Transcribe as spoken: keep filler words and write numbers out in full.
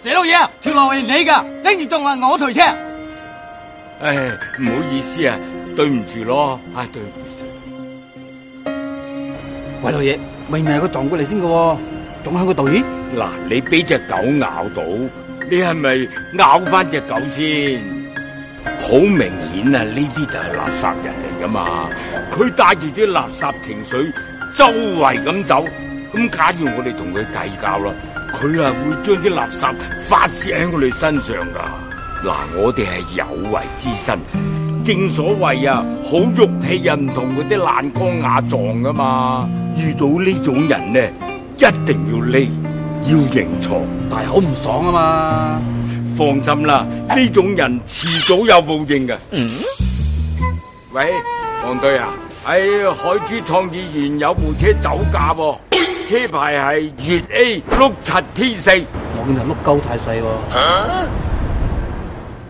謝老爺，條路係你噶，跟住仲係我推車。 唉，唔好意思啊，對唔住咯，啊對唔住。 喂，老爺，明明係佢撞過嚟先噶，仲喺個隊。 嗱，你俾隻狗咬到，你係咪咬翻隻狗先？好明顯啊，呢啲就係垃圾人嚟噶嘛，佢帶住啲垃圾情緒周圍咁走，咁假如我哋同佢計較啦，佢啊會將啲垃圾發洩喺我哋身上噶。嗱，我哋係有為之身，正所謂啊，好玉器啊唔同嗰啲爛缸瓦撞噶嘛，遇到呢種人呢，一定要匿，要認錯， 但係好唔爽啊嘛。 放心啦，呢種人遲早有報應嘅。嗯，喂，黃隊啊，喺海珠創意園有部車酒駕喎，車牌係粵 A 六七 T 四， 我見係碌鳩太細喎。